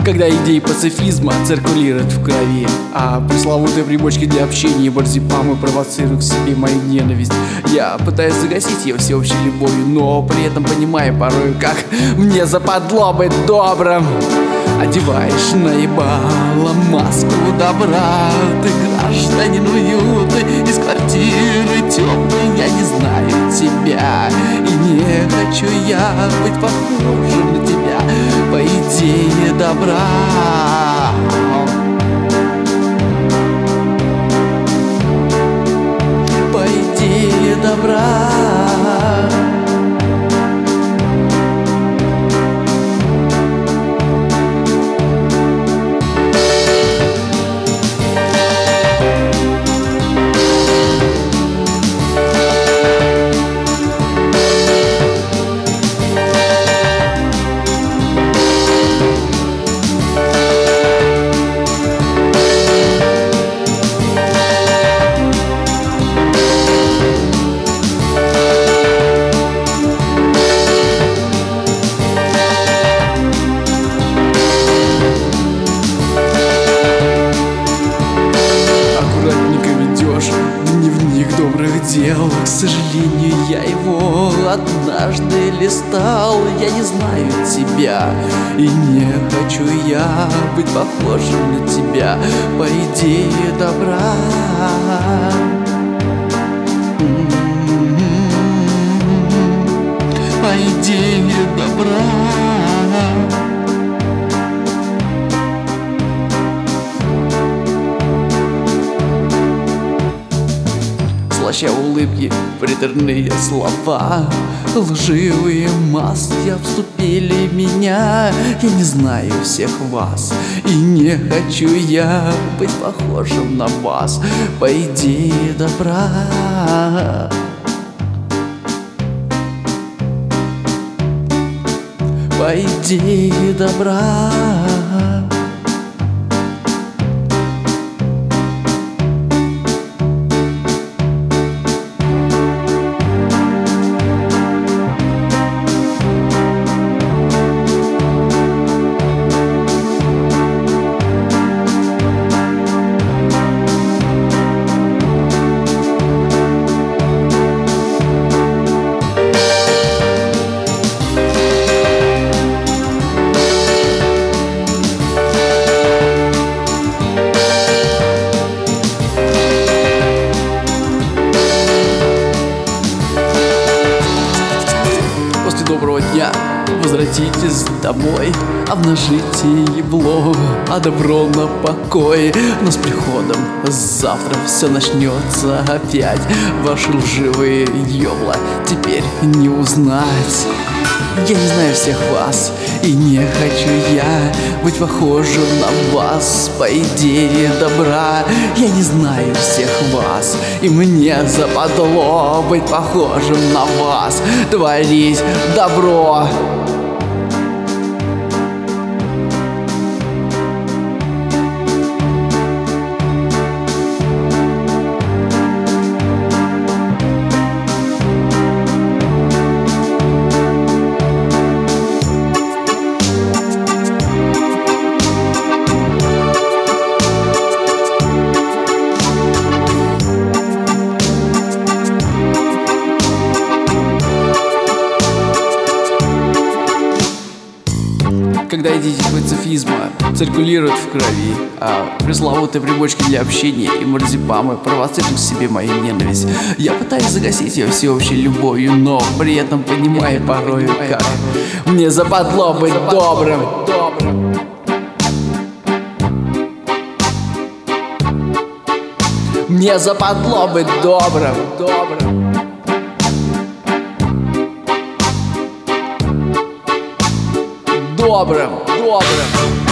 Когда идеи пацифизма циркулируют в крови, а пресловутые примочки для общения и марзипамы провоцируют к себе мою ненависть. Я пытаюсь загасить ее всеобщей любовью, но при этом понимаю порой, как мне западло быть добрым. Одеваешь наебало маску добра, ты гражданин уюта из квартиры теплой. Я не знаю тебя и не хочу я быть похожим на тебя по идее добра. По идее добра. Дневник добрых дел, к сожалению, я его однажды листал. Я не знаю тебя и не хочу я быть похожим на тебя по идее добра. По идее добра. Слаща улыбки, приторные слова, лживые маски обступили меня. Я не знаю всех вас и не хочу я быть похожим на вас по идее добра. По идее добра. Доброго дня, возвратитесь домой, обнажите ебло, а добро на покой. Но с приходом завтра все начнется опять. Ваши лживые ёбла теперь не узнать. Я не знаю всех вас и не хочу я быть похожим на вас по идее добра. Я не знаю всех вас и мне западло быть похожим на вас, творить добро. Когда идеи пацифизма циркулируют в крови, а пресловутые примочки для общения и марзипамы провоцируют к себе мою ненависть. Я пытаюсь загасить ее всеобщей любовью, но при этом понимаю порою, как мне западло быть добрым. Мне западло быть добрым. Добрым.